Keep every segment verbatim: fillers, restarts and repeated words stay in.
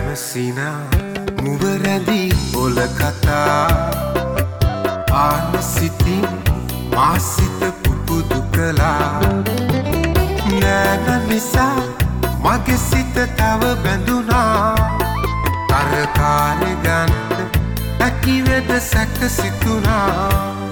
ඇවසිනා මුවරැඳි ඔල කතා ආන සිතින් මාසිත පුපුදු කළා නෑන නිසා මගේ සිත තව බැඳුනා තරකාරෙ ගන්න ඇකිවෙද සැක සිතුනා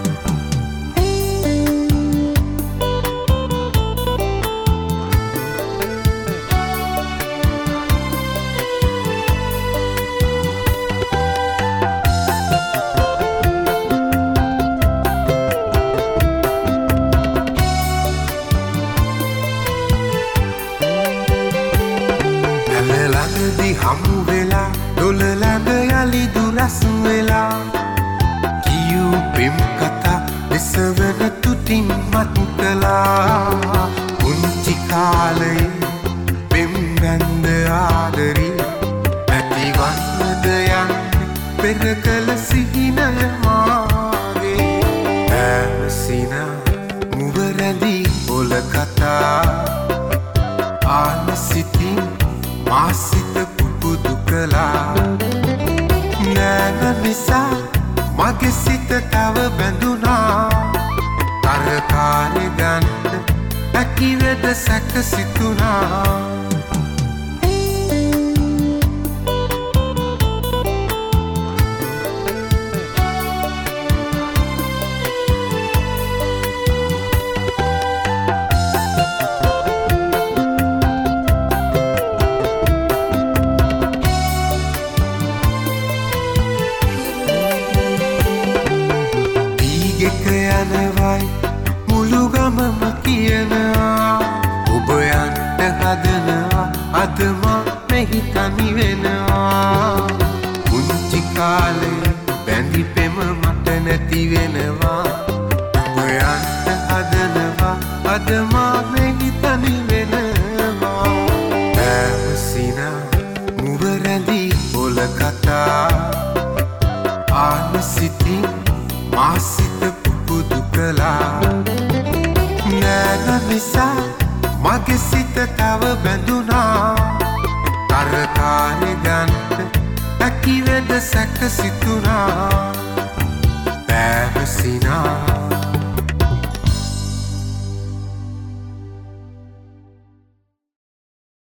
හමු වෙලා දොළ ළඟ යලි දුරස් වෙලා කියූ පෙම් කතා දෙසවන තුටින් මත් කළා පුංචි කාලයේ පෙම් බැන්ද ආදරී ඇතිවන්නද යන්නේ පෙර කළ සිහිනය මාගේ ඇවසිනා මුවරැඳි ඔල කතා ආන සිතින් මාසිත පුපුදු කළා නෑන නිසා මගේ සිත තව බැඳුනා තරකාරෙ ගන්න ඇකිවෙද සැක සිතුනා යනවයි මුළු ගමම කියනවා ඔබ යන්න හදනවා අද මා මෙහි තනි වෙනවා පුංචි කාලේ බැඳි පෙම මට නැති වෙනවා ඔබ යන්න හදනවා අද මා මෙහි තනි වෙනවා ඇවසිනා මුවරැඳි ඔල කතා ආන සිතින් මාසිත පුපුදු කළා නෑන නිසා මගේ සිත තව බැඳුනා තරකාරෙ ගන්න ඇකිවෙද සැක සිතුනා